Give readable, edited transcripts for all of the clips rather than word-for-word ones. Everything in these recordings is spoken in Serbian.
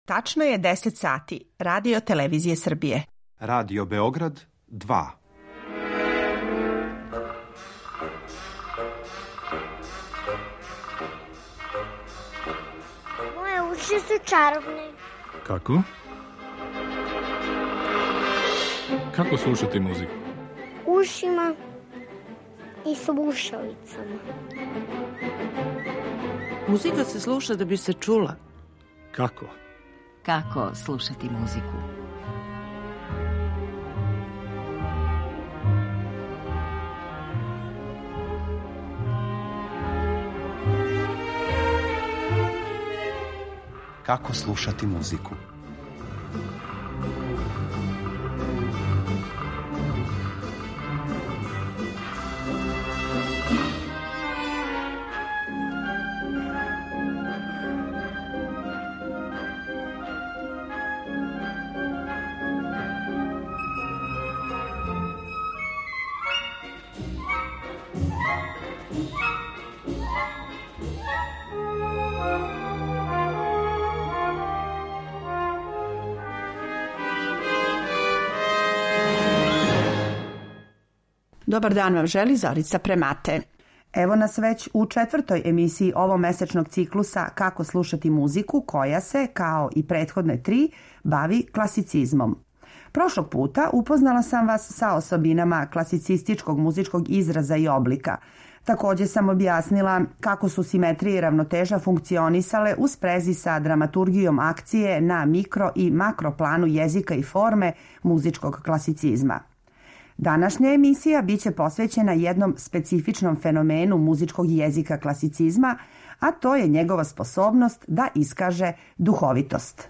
Tačno je 10 sati. Radio Televizije Srbije. Radio Beograd 2. Moje uši su čarobne. Kako? Kako slušati muziku? Ušima i slušalicama. Muzika se sluša da bi se čula. Kako? Kako slušati muziku? Kako slušati muziku? Dobar dan vam želi Zorica Premate. Evo nas već u 4. emisiji ovomesečnog ciklusa Kako slušati muziku, koja se, kao i prethodne 3, bavi klasicizmom. Prošlog puta upoznala sam vas sa osobinama klasicističkog muzičkog izraza i oblika. Također sam objasnila kako su simetrija i ravnoteža funkcionisale u sprezi sa dramaturgijom akcije na mikro i makro planu jezika i forme muzičkog klasicizma. Današnja emisija biće posvećena jednom specifičnom fenomenu muzičkog jezika klasicizma, a to je njegova sposobnost da iskaže duhovitost.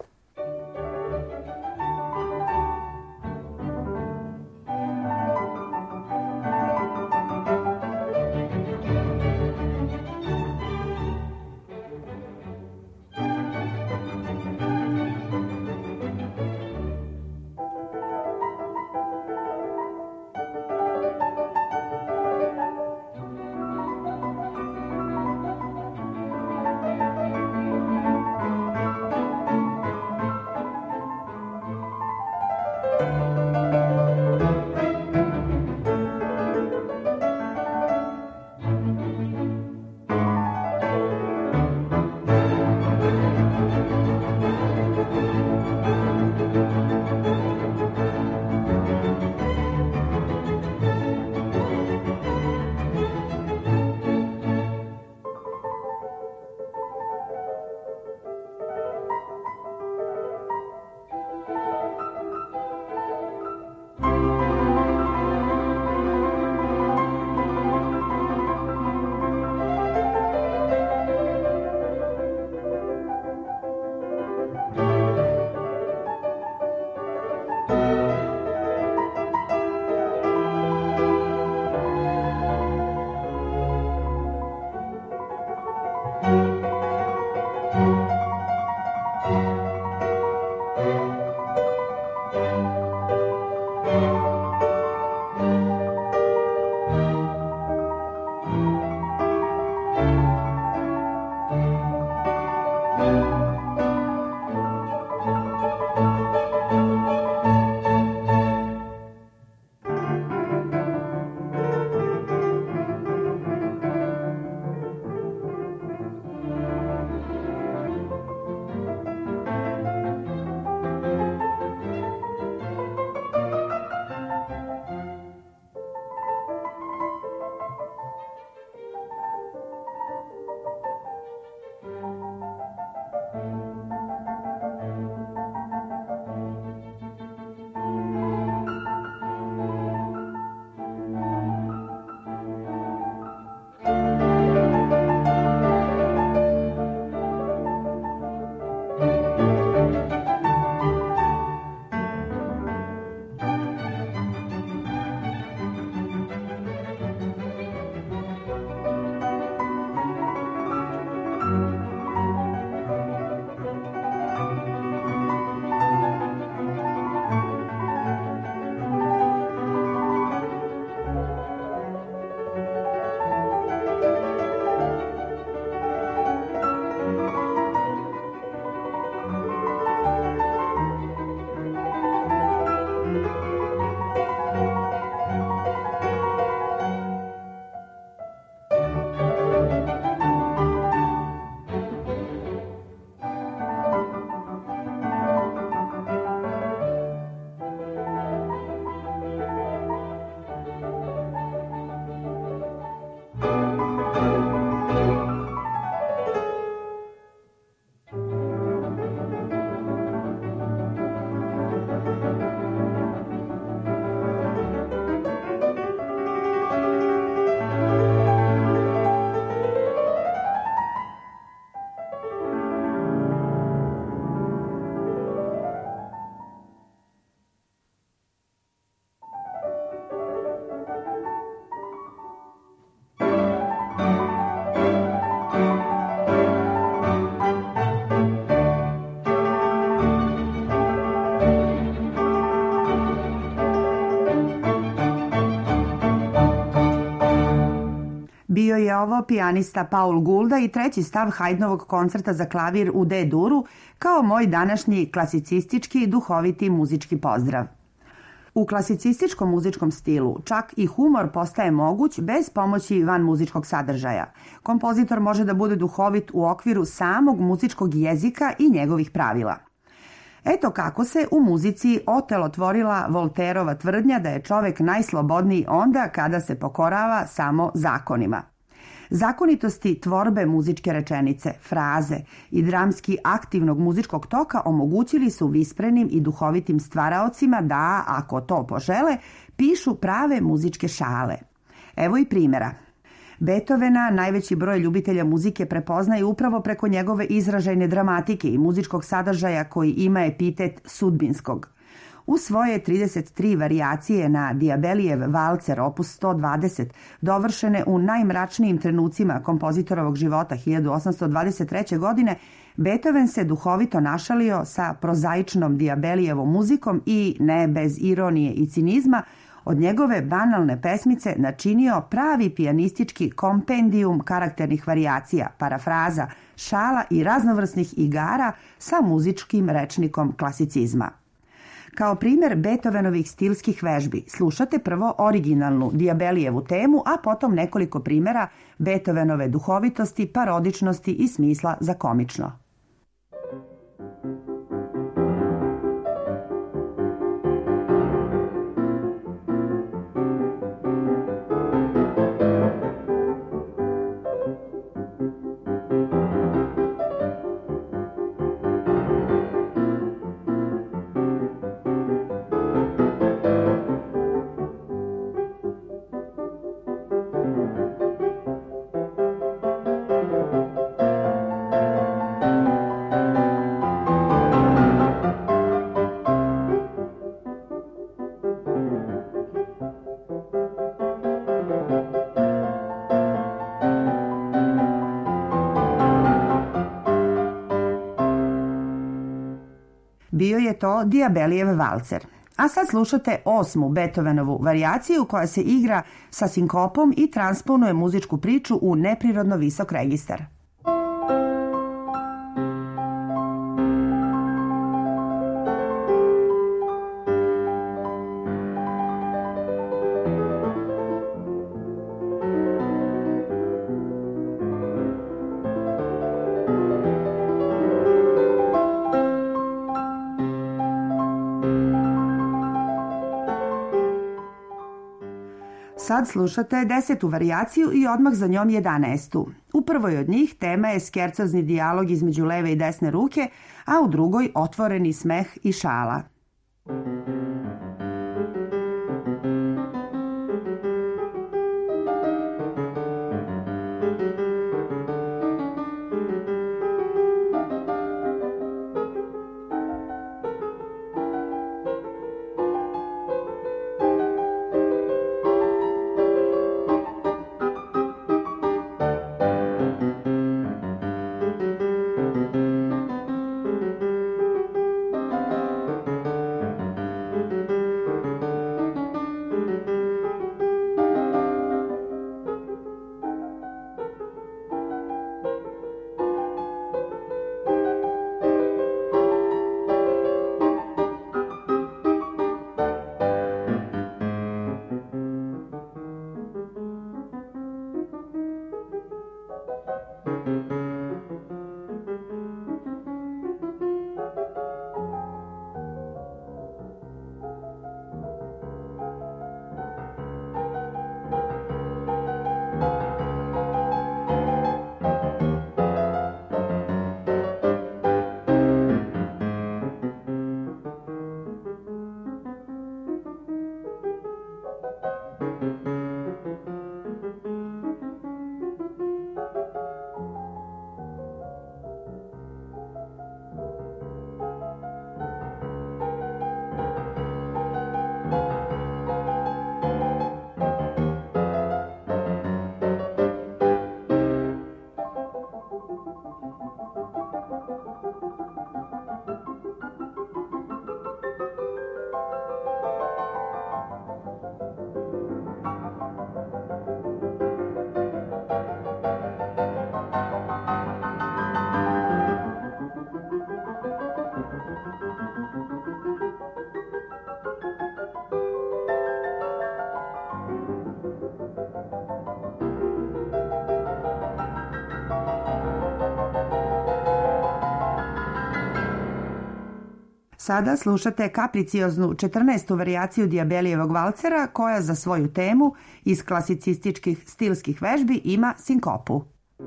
ovo pijanista Paul Gulda i treći stav Haydnovog koncerta za klavir u D-duru kao moj današnji klasicistički i duhoviti muzički pozdrav. U klasicističkom muzičkom stilu čak i humor postaje moguć bez pomoći van muzičkog sadržaja. Kompozitor može da bude duhovit u okviru samog muzičkog jezika i njegovih pravila. Eto kako se u muzici otelotvorila Volterova tvrdnja da je čovek najslobodniji onda kada se pokorava samo zakonima. Zakonitosti tvorbe muzičke rečenice, fraze i dramski aktivnog muzičkog toka omogućili su visprenim i duhovitim stvaraocima da, ako to požele, pišu prave muzičke šale. Evo i primjera. Beethovena najveći broj ljubitelja muzike prepoznaje upravo preko njegove izražajne dramatike i muzičkog sadržaja koji ima epitet sudbinskog. U svoje 33 varijacije na Diabellijev valcer opus 120, dovršene u najmračnijim trenucima kompozitorovog života 1823. godine, Beethoven se duhovito našalio sa prozaičnom Diabellijevom muzikom i, ne bez ironije i cinizma, od njegove banalne pesmice načinio pravi pijanistički kompendijum karakternih varijacija, parafraza, šala i raznovrsnih igara sa muzičkim rečnikom klasicizma. Kao primjer Beethovenovih stilskih vežbi slušate prvo originalnu Diabellijevu temu, a potom nekoliko primjera Beethovenove duhovitosti, parodičnosti i smisla za komično. Bio je to Diabellijev valcer. A sad slušate 8. Beethovenovu varijaciju koja se igra sa sinkopom i transponuje muzičku priču u neprirodno visok registar. Sad slušate 10. varijaciju i odmah za njom 11. U prvoj od njih tema je skercozni dijalog između leve i desne ruke, a u drugoj otvoreni smeh i šala. Sada slušate kapricioznu 14. varijaciju Diabelijevog valcera koja za svoju temu iz klasicističkih stilskih vežbi ima sinkopu.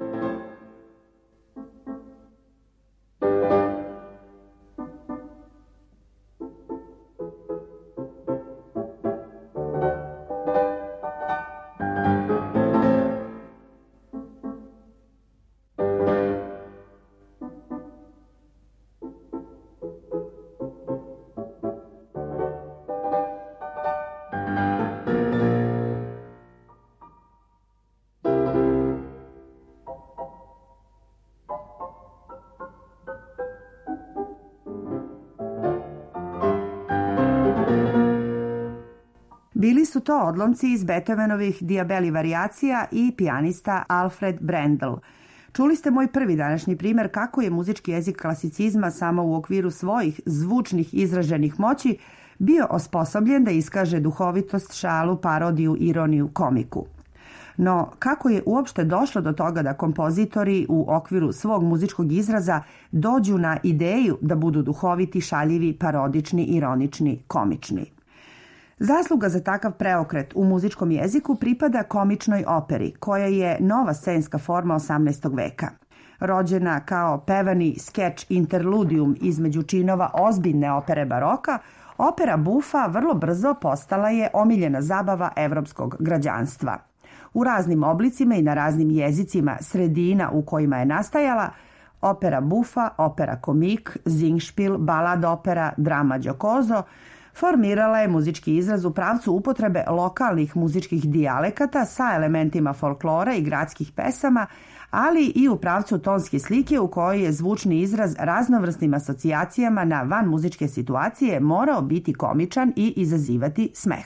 Bili su to odlomci iz Beethovenovih Diabelli varijacija i pijanista Alfred Brendel. Čuli ste moj prvi današnji primjer kako je muzički jezik klasicizma samo u okviru svojih zvučnih izraženih moći bio osposobljen da iskaže duhovitost, šalu, parodiju, ironiju, komiku. No, kako je uopšte došlo do toga da kompozitori u okviru svog muzičkog izraza dođu na ideju da budu duhoviti, šaljivi, parodični, ironični, komični? Zasluga za takav preokret u muzičkom jeziku pripada komičnoj operi, koja je nova scenska forma 18. veka. Rođena kao pevani skeč interludium između činova ozbiljne opere baroka, opera bufa vrlo brzo postala je omiljena zabava evropskog građanstva. U raznim oblicima i na raznim jezicima sredina u kojima je nastajala, opera bufa, opera komik, zingšpil, balad opera, drama giocoso, formirala je muzički izraz u pravcu upotrebe lokalnih muzičkih dijalekata sa elementima folklora i gradskih pesama, ali i u pravcu tonske slike u kojoj je zvučni izraz raznovrsnim asocijacijama na van muzičke situacije morao biti komičan i izazivati smeh.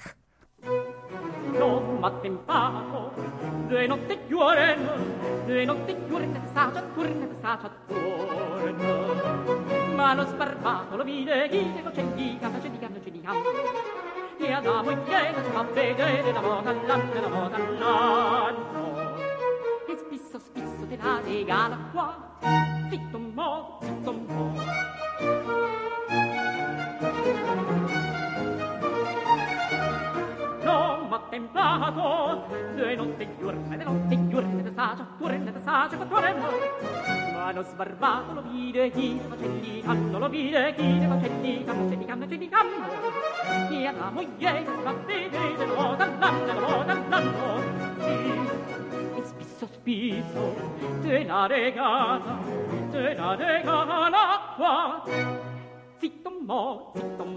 Mano sbarbato lo vide chi ne c'è di cam e Adamo e Eva si fa vedere da moda all'anno e spisso te la regala qua zitto mo no ma templato due notte giorni da saggio Mano sbarbato lo vide chi ne face di canno lo vide chi ne face di canno e alla moglie si fa vedere da moda all'anno e spisso te la regala qua zitto mo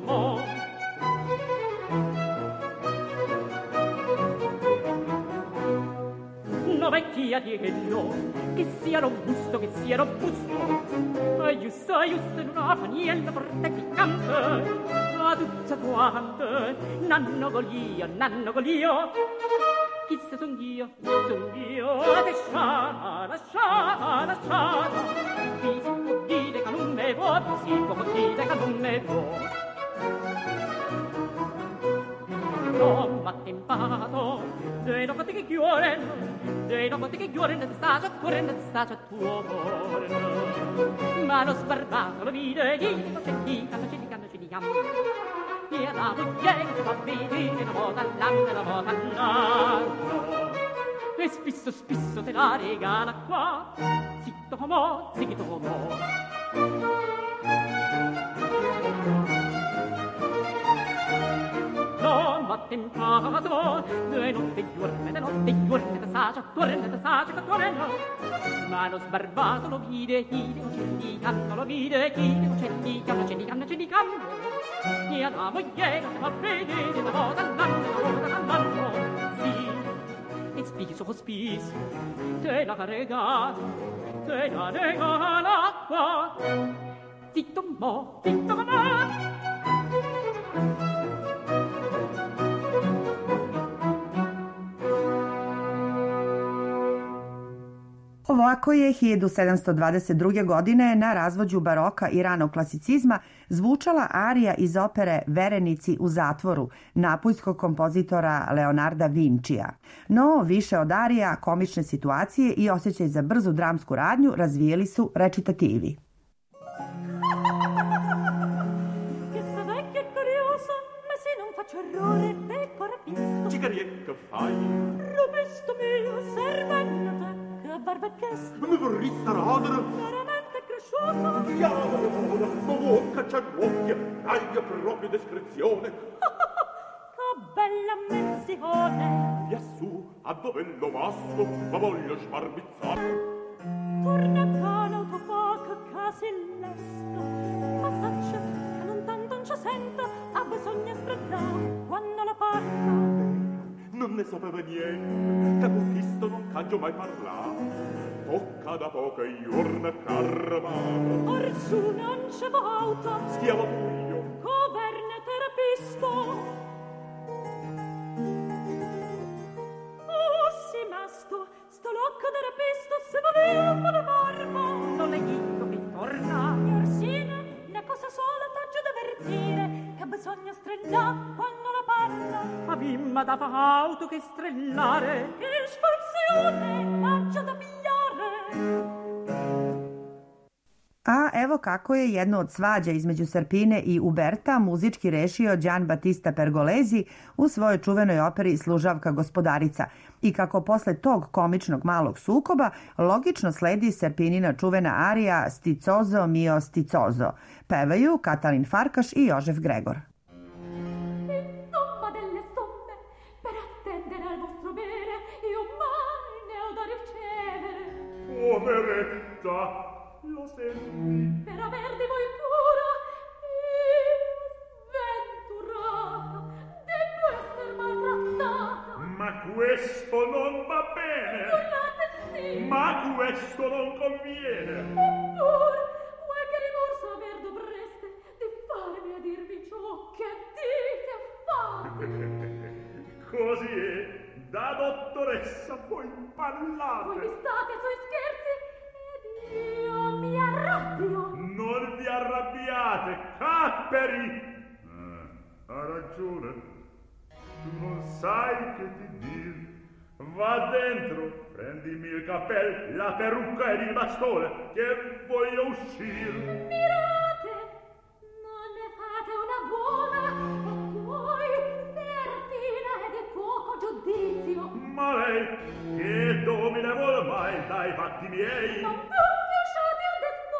no vecchia diello che sia robusto giusto in una paniella forte piccante a tutta quante nanno golio chissà son io lasciata si può dire che non me può no ma tempato dei notti che chiuren sta tuo ma lo sbarbato lo vide chi ci cam e la moglie fa vedere la moda all'anno e spisso te la regala qua zitto mo no ma tempato due notte giorni da saggio ma lo sbarbato lo vide chi ne canno lo vide chi ne c'è di canno e alla moglie si fa vedere la moda all'anno sì e spisso te la regala qua zitto mo Ovako je 1722. godine na razvođu baroka i ranog klasicizma zvučala arija iz opere Verenici u zatvoru napoljskog kompozitora Leonarda Vinčija. No, više od arija, komične situacije i osjećaj za brzu dramsku radnju razvijeli su recitativi. Ungherie, che fai? Robesto mio, servente, che barba chiesto. Mi vorresti radere? Veramente cresciuto. Diavolo, ma vuoi cacciarocchia? Taglia proprio discrezione. Che bella menzione. Via su, a dove lo masto, ma voglio sbarbizzare. Torna a l'autofac, casi lesto. Ma saccia che non tanto non ci sento, ha bisogno stradare quando la parla. Non ne sapeva niente, che con Cristo non caggio mai parlare. Tocca da poche giorni carmare. Orsù non c'è auto. Stiamo io. Governe terapisto. Oh, si masto, sto locco terapisto, se voleva fare barba. Non le dico che torna. Orsina, una cosa sola t'aggio da avvertire, che bisogna strellare quando la parla. Ma bimba dava auto che strellare. Che sforzione, t'aggio da pigliare. A evo kako je jedno od svađa između Serpine i Uberta muzički rešio Gian Battista Pergolesi u svojoj čuvenoj operi Služavka gospodarica i kako posle tog komičnog malog sukoba logično sledi Serpinina čuvena arija Stizozo mio stizozo. Pevaju Katalin Farkaš i Jožef Gregor. Insomma delle somme per attendere al vostro bere io mai ne ho da ricevere. Poveretta, lo senti? Per aver di voi cura io sventurata devo esser maltrattata. Ma questo non va bene. Scusate sì. Ma questo non conviene. Eppure vuoi che rimorso aver dovreste di farmi a dirvi ciò che dite a fare. Così è, da dottoressa voi Voi parlate. vi state sui scherzi ed io mi arrabbio. Non vi arrabbiate, capperi. Ha ragione. Tu non sai che ti dir. Va dentro, prendimi il cappello, la perucca ed il bastone, che voglio uscir. Mirate, non ne fate una buona, e poi Serpina è di poco giudizio. Ma lei, che domine vuol mai dai fatti miei? Non più lasciate adesso.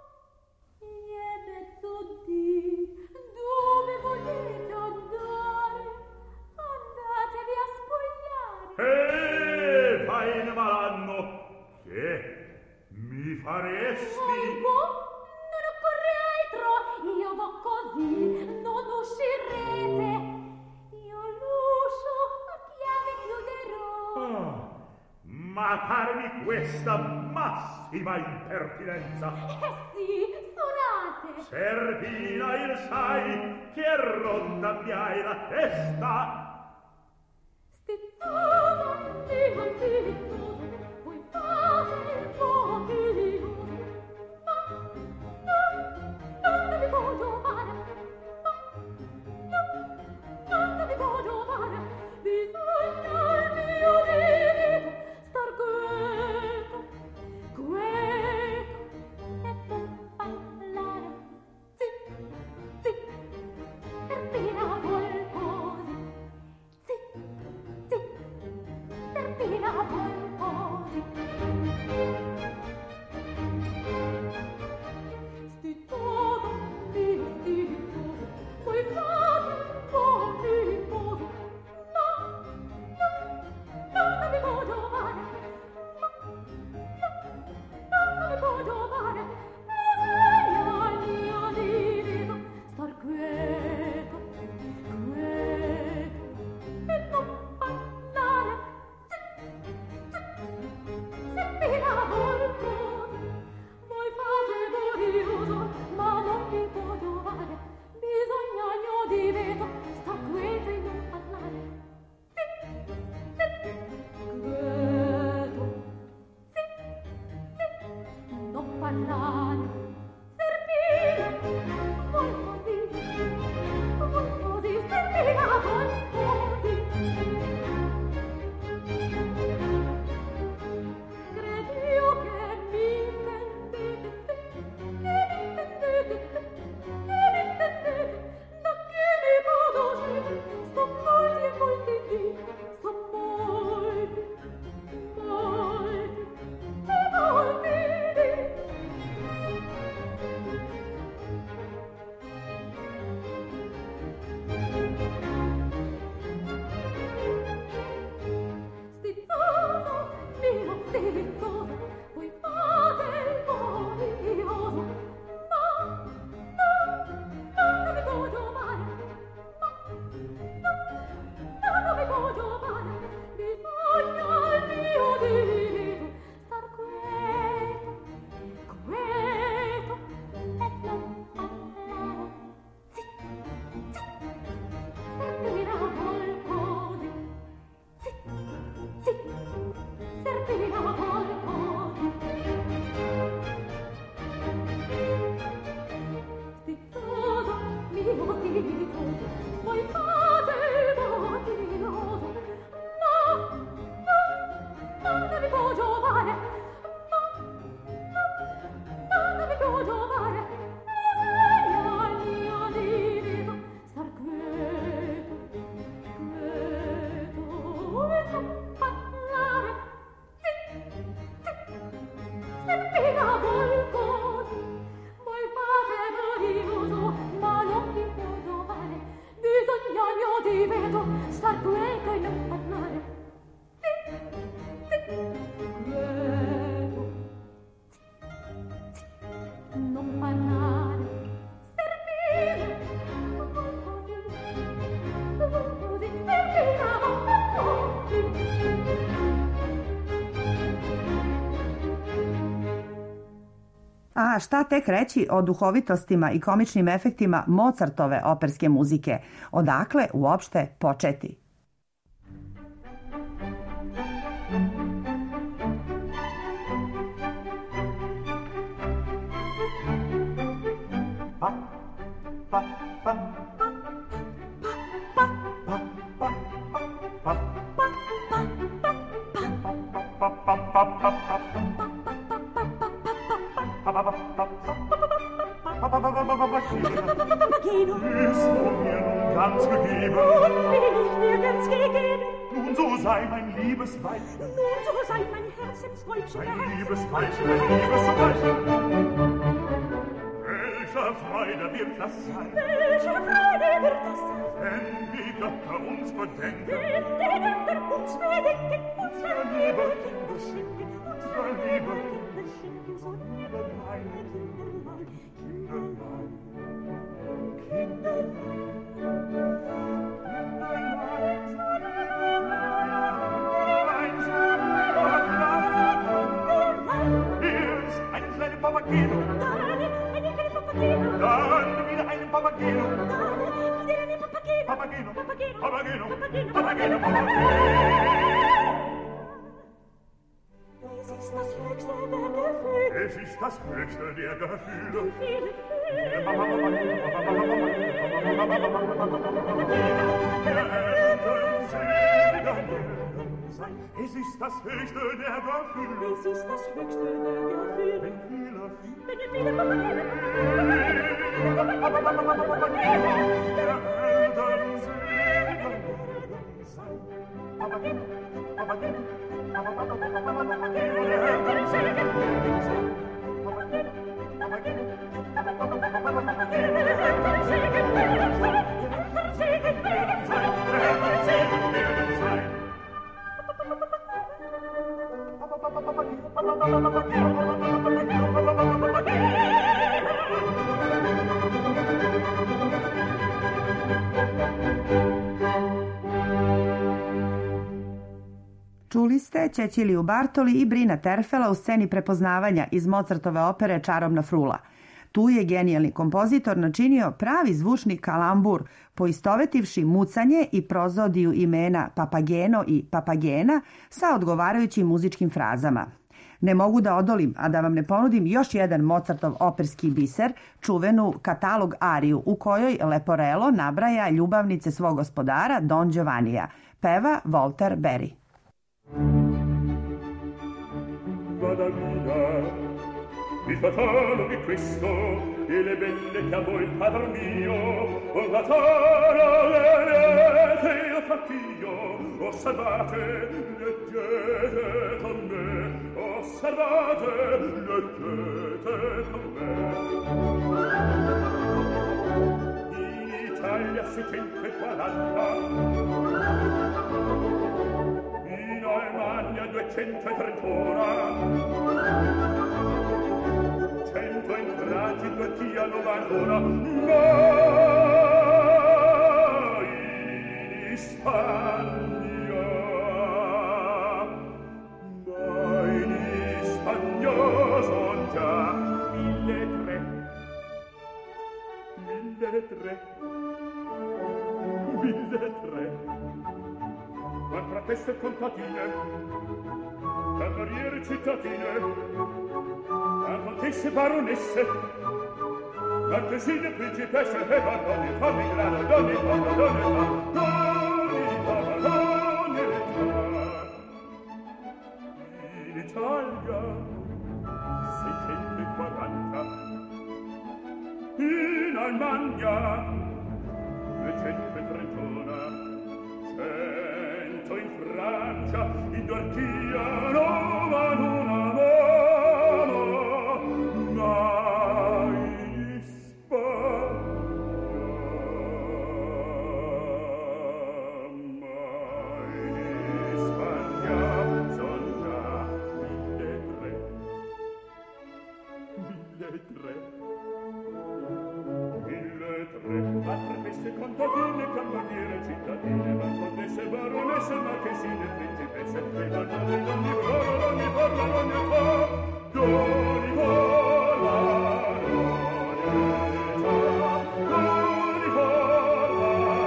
E mezzoddì, dove volete andare? Andatevi a spogliare. Vai in malanno, che mi faresti? Non occorre altro, io vo così, non uscirete. Io l'uscio a chiave chiuderò. Ma parmi questa massima impertinenza. Sì, suonate. Serpina, il sai che ronda mi hai la testa. Stizzoso, mio stizzoso, vuoi fare il pochino? Ma non vi voglio fare. Non vi voglio fare. Bisogna il mio dito star quieto, quieto e non parlare. Sì, Serpina vuol così. Sì, Serpina vuol ti vedo star quieta e non parlare. Greto, non parlare, servire, così serviamo tutti. A šta tek reći o duhovitostima i komičnim efektima Mozartove operske muzike? Odakle uopšte početi? Papageno, Bist du mir nun ganz gegeben? bin ich dir ganz gegeben. Nun so sei mein liebes Weib, Nun so sei mein Herzensweibchen, mein liebes Weibchen, mein liebes Weibchen. Welcher Freude wird das sein, Welche Freude wird das sein, wenn die Götter uns bedenken? wenn die Götter uns bedenken, unser liebe Kinder schenken, unser liebe Kinder schenken, so liebe kleine Kinderlein, Kinderlein, Hier ist ein kleiner Papageno, dann wieder ein Papageno, Papageno, Papageno, Papageno, Papageno. Es ist das höchste der Gefühle. Es ist das höchste der Gefühle. Es ist das höchste der Gefühle. Wenn viele Čuli ste Ceciliju Bartoli i Brina Terfela u sceni prepoznavanja iz Mozartove opere Čarobna frula. Tu je genijalni kompozitor načinio pravi zvučni kalambur, poistovetivši mucanje i prozodiju imena Papageno i Papagena sa odgovarajućim muzičkim frazama. Ne mogu da odolim, a da vam ne ponudim još jedan Mozartov operski biser, čuvenu katalog ariju, u kojoj Leporello nabraja ljubavnice svog gospodara Don Giovannija. Peva Walter Berry. Vada via, il fatalo di questo e le belle che a voi padron mio, la tara vedete il fattio, osservate, leggete con me, osservate, leggete con me. In Italia 640, in Almania 231, 100 in Francia, 2 ancora, ma in Spagna, son già 1003. Ma tra queste contadine, cameriere cittadine, contesse baronesse, marchesine, principesse e baroni, fammi grado, doni, doni, doni, doni, doni, in Italia 640, in Almania 231, 100 in Francia, in Turchia 91, ma in Spagna contesse, contadine, cameriere, cittadine, ma contesse, baronesse, marchesine, principesse, e guardate d'ogni parola, d'ogni forma, d'ogni età, d'ogni forma, d'ogni forma,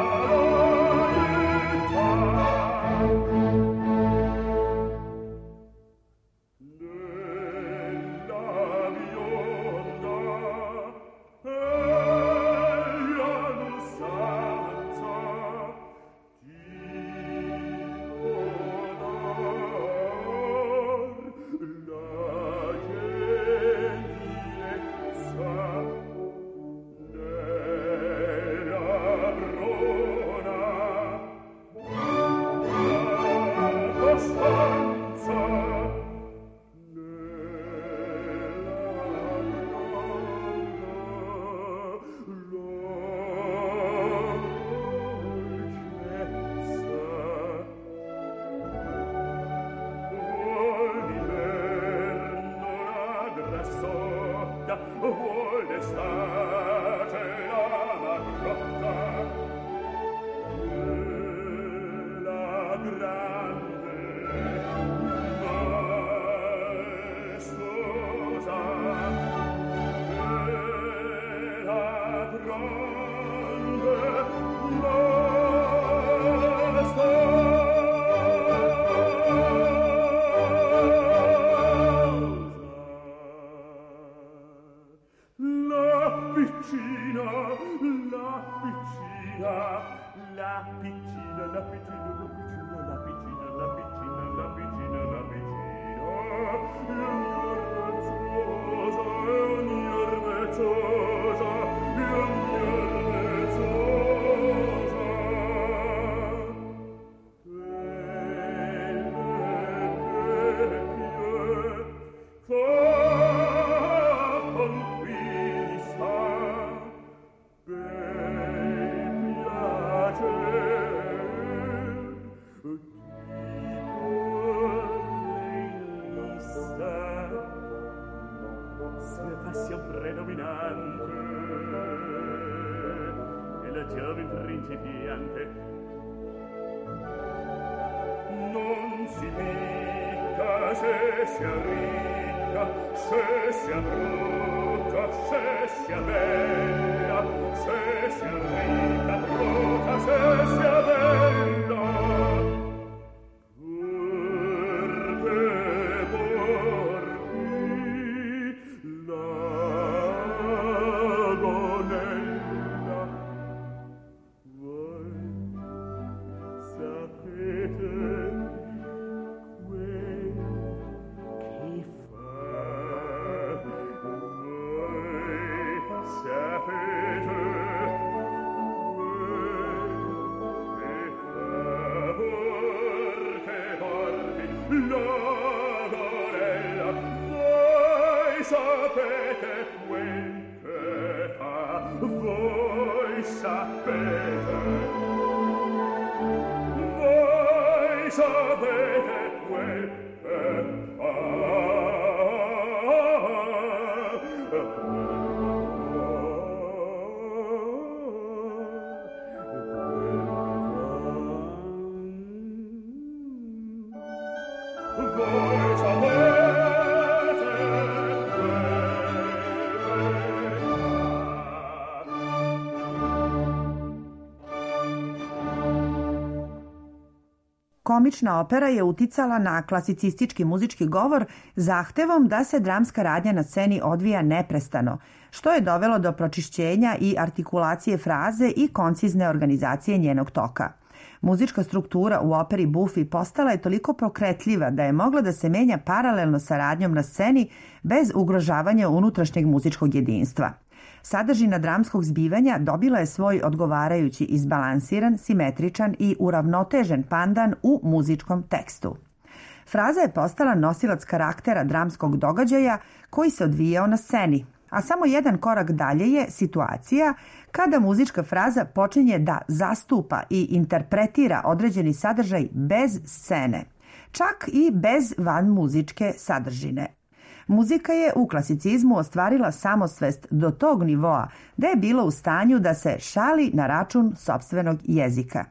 Komična opera je uticala na klasicistički muzički govor zahtevom da se dramska radnja na sceni odvija neprestano, što je dovelo do pročišćenja i artikulacije fraze i koncizne organizacije njenog toka. Muzička struktura u operi Buffy postala je toliko pokretljiva da je mogla da se menja paralelno sa radnjom na sceni bez ugrožavanja unutrašnjeg muzičkog jedinstva. Sadržina dramskog zbivanja dobila je svoj odgovarajući izbalansiran, simetričan i uravnotežen pandan u muzičkom tekstu. Fraza je postala nosilac karaktera dramskog događaja koji se odvijao na sceni, a samo jedan korak dalje je situacija kada muzička fraza počinje da zastupa i interpretira određeni sadržaj bez scene, čak i bez vanmuzičke sadržine. Muzika je u klasicizmu ostvarila samosvest do tog nivoa da je bila u stanju da se šali na račun sopstvenog jezika.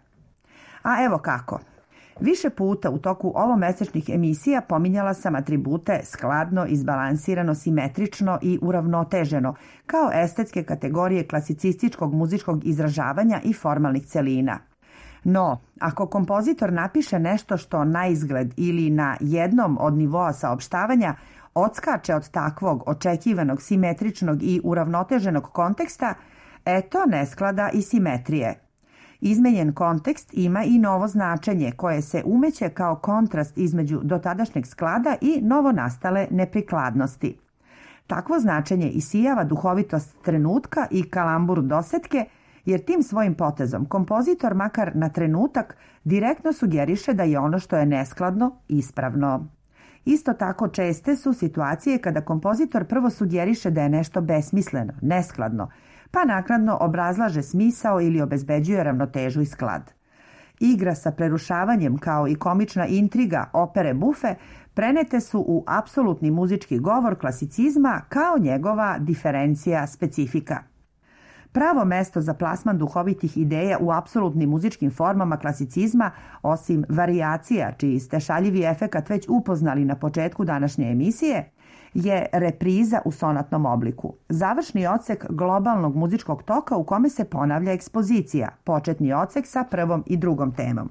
A evo kako. Više puta u toku ovomesečnih emisija pominjala sam atribute skladno, izbalansirano, simetrično i uravnoteženo, kao estetske kategorije klasicističkog muzičkog izražavanja i formalnih celina. No, ako kompozitor napiše nešto što na izgled ili na jednom od nivoa saopštavanja odskače od takvog očekivanog, simetričnog i uravnoteženog konteksta, eto nesklada i simetrije. Izmenjen kontekst ima i novo značenje koje se umeće kao kontrast između dotadašnjeg sklada i novonastale neprikladnosti. Takvo značenje isijava duhovitost trenutka i kalambur dosetke, jer tim svojim potezom kompozitor makar na trenutak direktno sugeriše da je ono što je neskladno ispravno. Isto tako česte su situacije kada kompozitor prvo sugeriše da je nešto besmisleno, neskladno, pa naknadno obrazlaže smisao ili obezbeđuje ravnotežu i sklad. Igra sa prerušavanjem kao i komična intriga opere Buffe prenete su u apsolutni muzički govor klasicizma kao njegova diferencija specifika. Pravo mesto za plasman duhovitih ideja u apsolutnim muzičkim formama klasicizma, osim varijacija čiji ste šaljivi efekat već upoznali na početku današnje emisije, je repriza u sonatnom obliku, završni odsek globalnog muzičkog toka u kome se ponavlja ekspozicija, početni odsek sa prvom i drugom temom.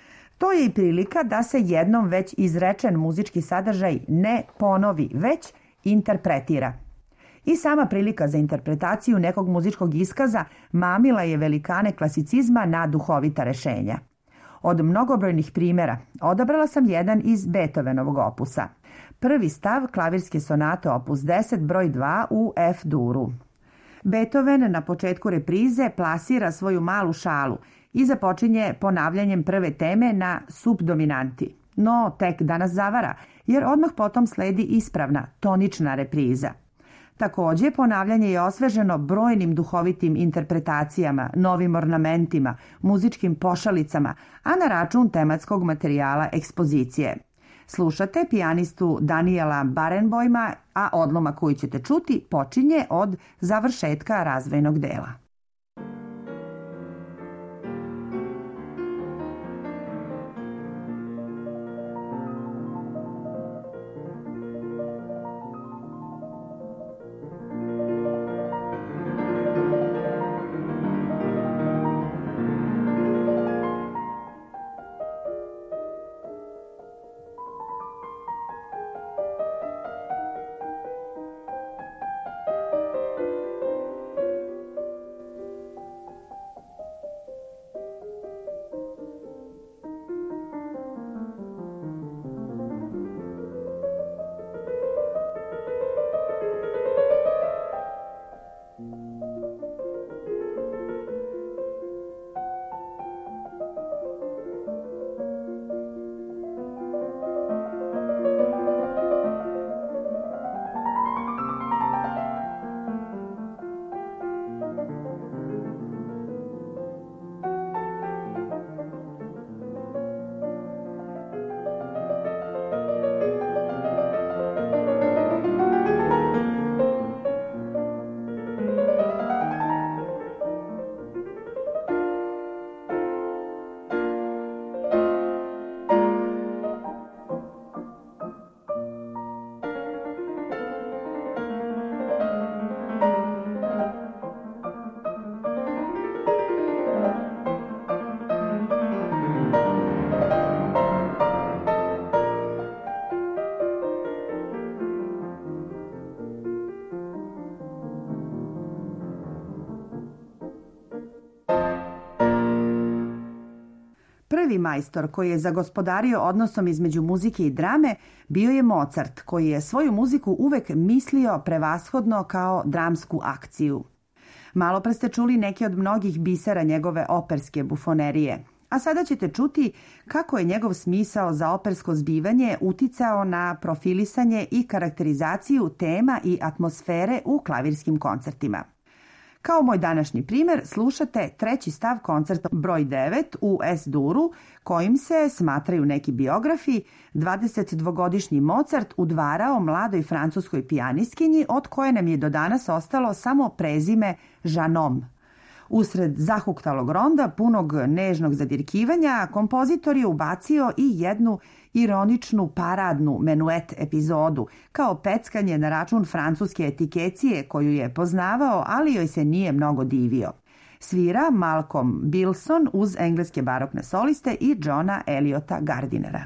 To je i prilika da se jednom već izrečen muzički sadržaj ne ponovi, već interpretira. I sama prilika za interpretaciju nekog muzičkog iskaza mamila je velikane klasicizma na duhovita rešenja. Od mnogobrojnih primjera odabrala sam jedan iz Beethovenovog opusa. Prvi stav klavirske sonate opus 10 broj 2 u F-duru. Beethoven na početku reprize plasira svoju malu šalu i započinje ponavljanjem prve teme na subdominanti. No, tek da nas zavara, jer odmah potom sledi ispravna, tonična repriza. Također, ponavljanje je osveženo brojnim duhovitim interpretacijama, novim ornamentima, muzičkim pošalicama, a na račun tematskog materijala ekspozicije. Slušate pijanistu Daniela Barenboima, a odlomak koji ćete čuti počinje od završetka razvojnog dela. Prvi majstor koji je zagospodario odnosom između muzike i drame bio je Mozart, koji je svoju muziku uvek mislio prevashodno kao dramsku akciju. Malopre ste čuli neke od mnogih bisera njegove operske bufonerije, a sada ćete čuti kako je njegov smisao za opersko zbivanje uticao na profilisanje i karakterizaciju tema i atmosfere u klavirskim koncertima. Kao moj današnji primjer, slušate treći stav koncerta broj 9 u S-duru, kojim se, smatraju neki biografi, 22-godišnji Mozart udvarao mladoj francuskoj pijanistkinji od koje nam je do danas ostalo samo prezime Žanom. Usred zahuktalog ronda, punog nežnog zadirkivanja, kompozitor je ubacio i jednu ironičnu paradnu menuet epizodu, kao peckanje na račun francuske etikecije koju je poznavao, ali joj se nije mnogo divio. Svira Malcolm Bilson uz engleske barokne soliste i Johna Eliota Gardinera.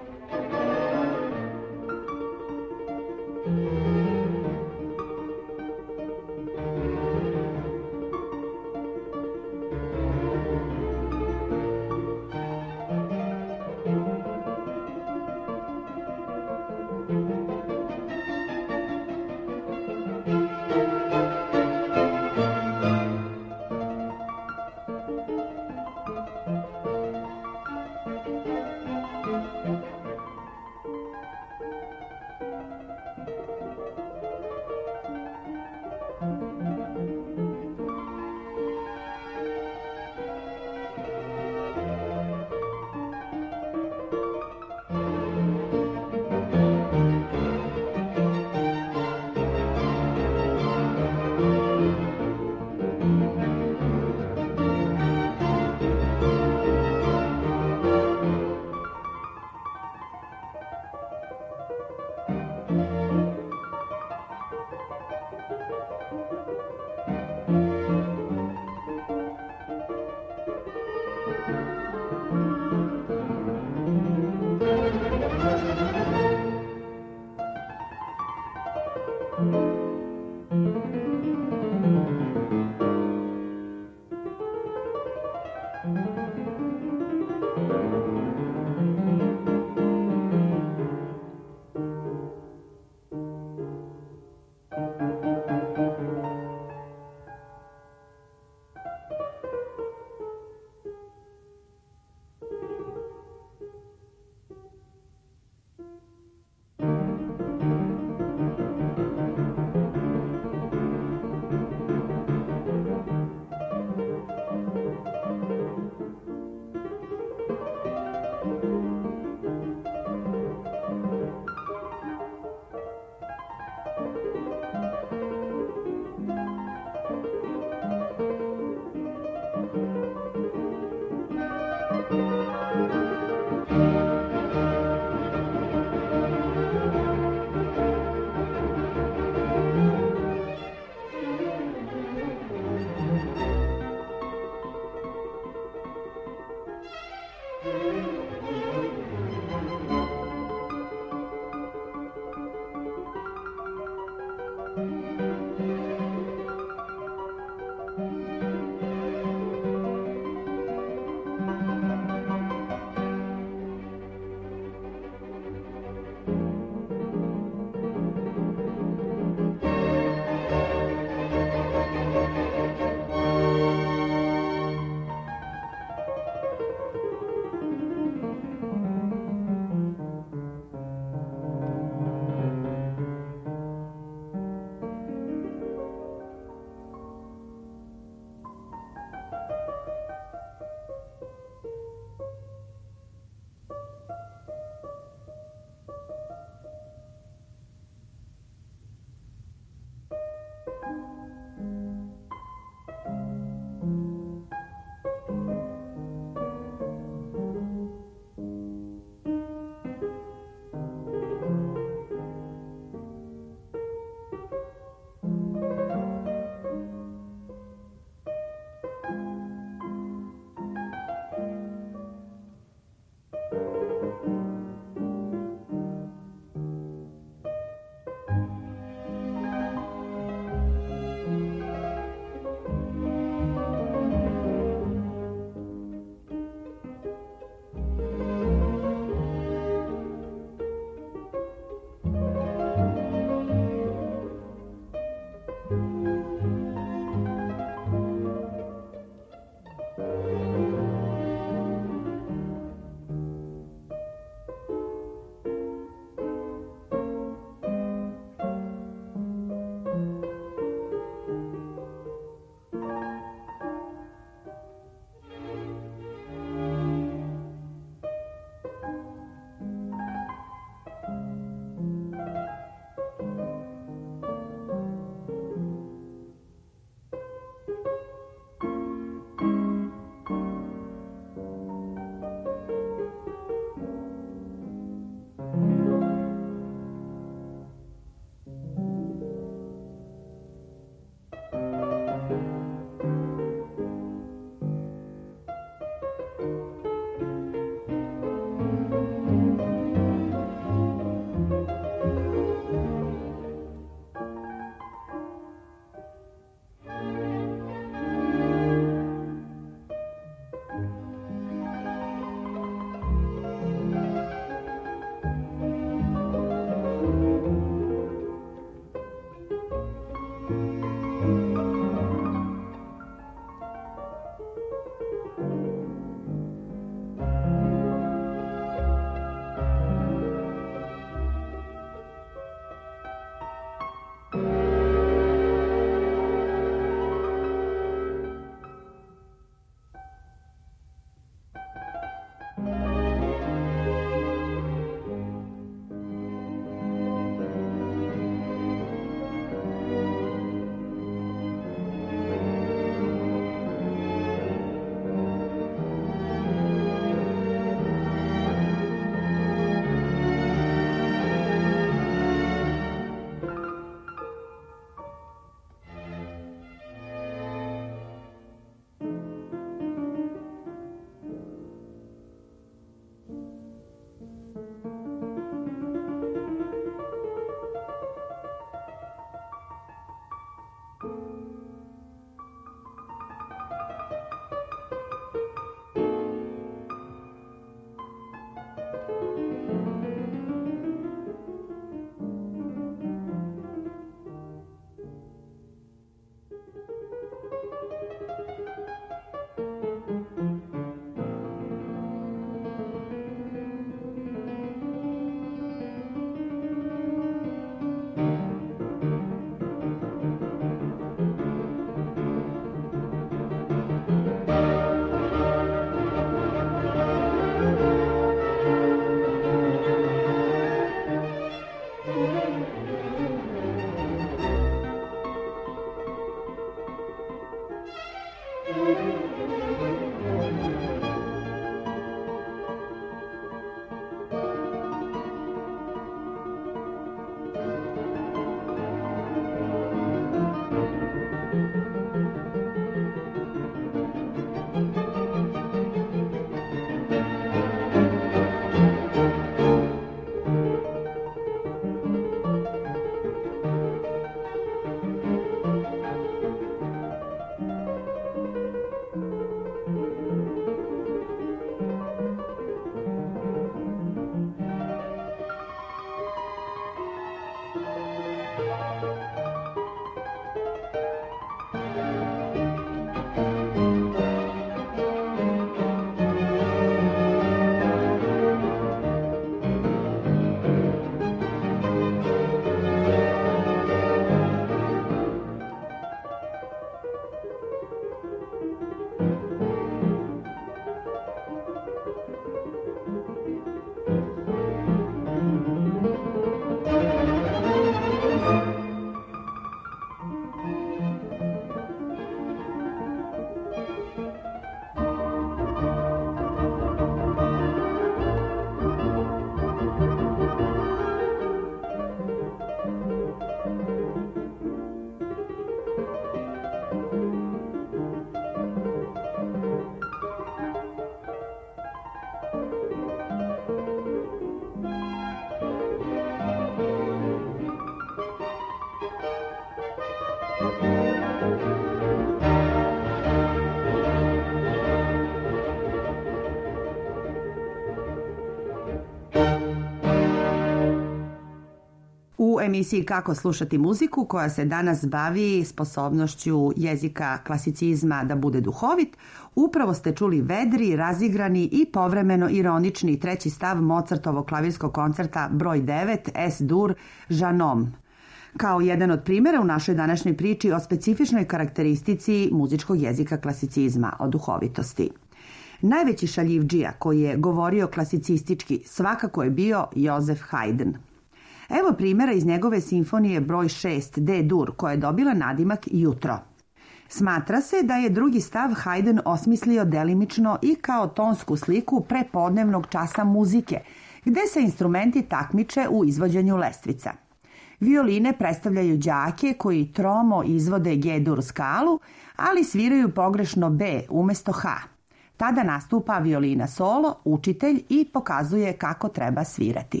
U emisiji Kako slušati muziku, koja se danas bavi sposobnošću jezika klasicizma da bude duhovit, upravo ste čuli vedri, razigrani i povremeno ironični treći stav Mozartovog klavirskog koncerta broj 9 S-dur Žanom, kao jedan od primjera u našoj današnjoj priči o specifičnoj karakteristici muzičkog jezika klasicizma, o duhovitosti. Najveći šaljivdžija koji je govorio klasicistički svakako je bio Josef Haydn. Evo primjera iz njegove simfonije broj 6 D-dur, koja je dobila nadimak Jutro. Smatra se da je drugi stav Haydn osmislio delimično i kao tonsku sliku prepodnevnog časa muzike, gde se instrumenti takmiče u izvođenju lestvica. Violine predstavljaju đake koji tromo izvode G-dur skalu, ali sviraju pogrešno B umjesto H. Tada nastupa violina solo, učitelj, i pokazuje kako treba svirati.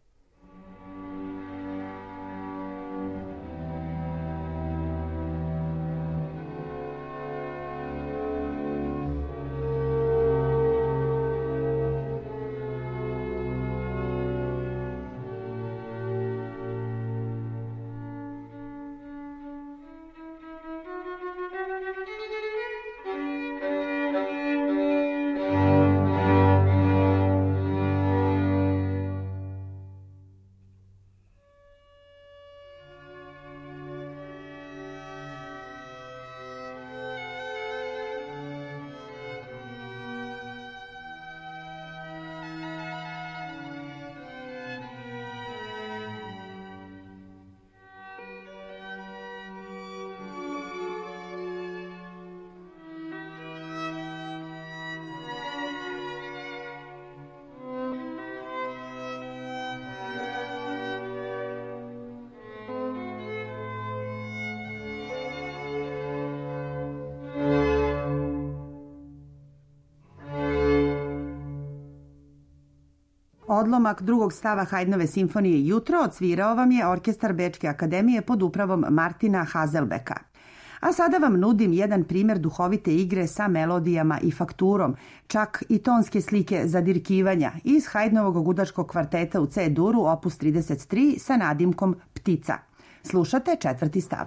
Odlomak drugog stava Haydnove simfonije Jutro odsvirao vam je orkestar Bečke akademije pod upravom Martina Hazelbecka. A sada vam nudim jedan primjer duhovite igre sa melodijama i fakturom, čak i tonske slike zadirkivanja iz Haydnovog gudačkog kvarteta u C-duru opus 33 sa nadimkom Ptica. Slušate četvrti stav.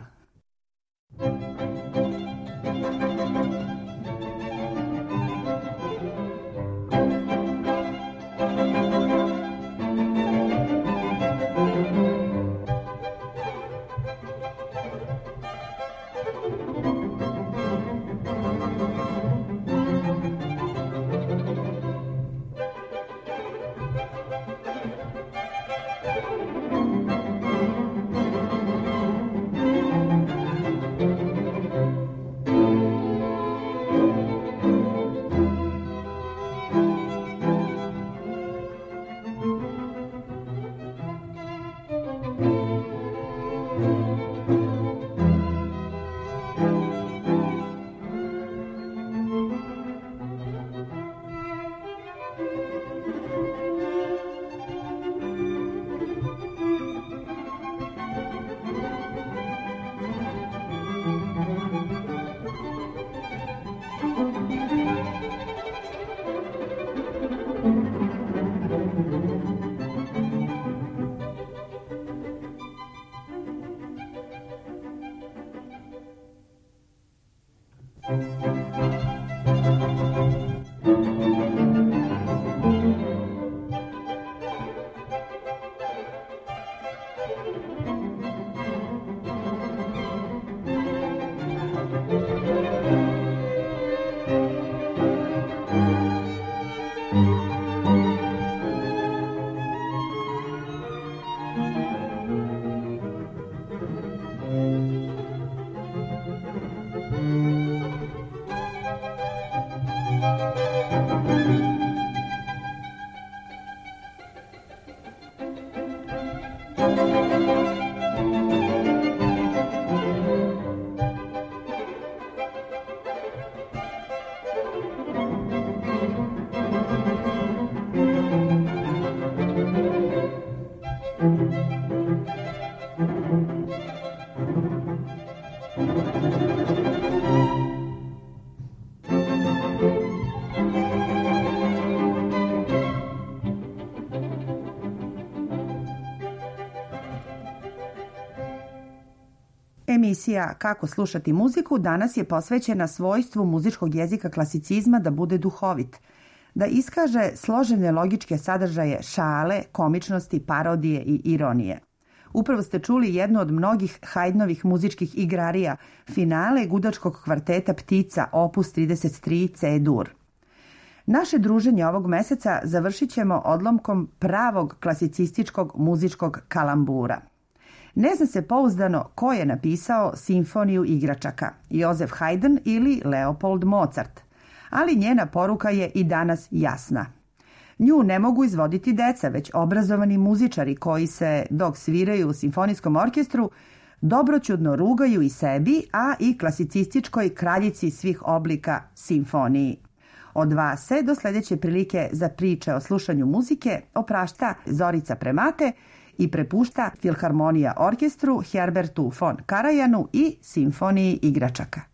Emisija Kako slušati muziku danas je posvećena svojstvu muzičkog jezika klasicizma da bude duhovit, da iskaže složene logičke sadržaje šale, komičnosti, parodije i ironije. Upravo ste čuli jednu od mnogih Haydnovih muzičkih igrarija, finale gudačkog kvarteta Ptica, opus 33 C-dur. Naše druženje ovog meseca završit ćemo odlomkom pravog klasicističkog muzičkog kalambura. Ne zna se pouzdano ko je napisao Simfoniju igračaka, Josef Haydn ili Leopold Mozart, ali njena poruka je i danas jasna. Nju ne mogu izvoditi deca, već obrazovani muzičari koji se, dok sviraju u simfonijskom orkestru, dobroćudno rugaju i sebi, a i klasicističkoj kraljici svih oblika simfoniji. Od vas se do sljedeće prilike za priče o slušanju muzike oprašta Zorica Premate i prepušta Filharmonija orkestru Herbertu von Karajanu i Simfoniji igračaka.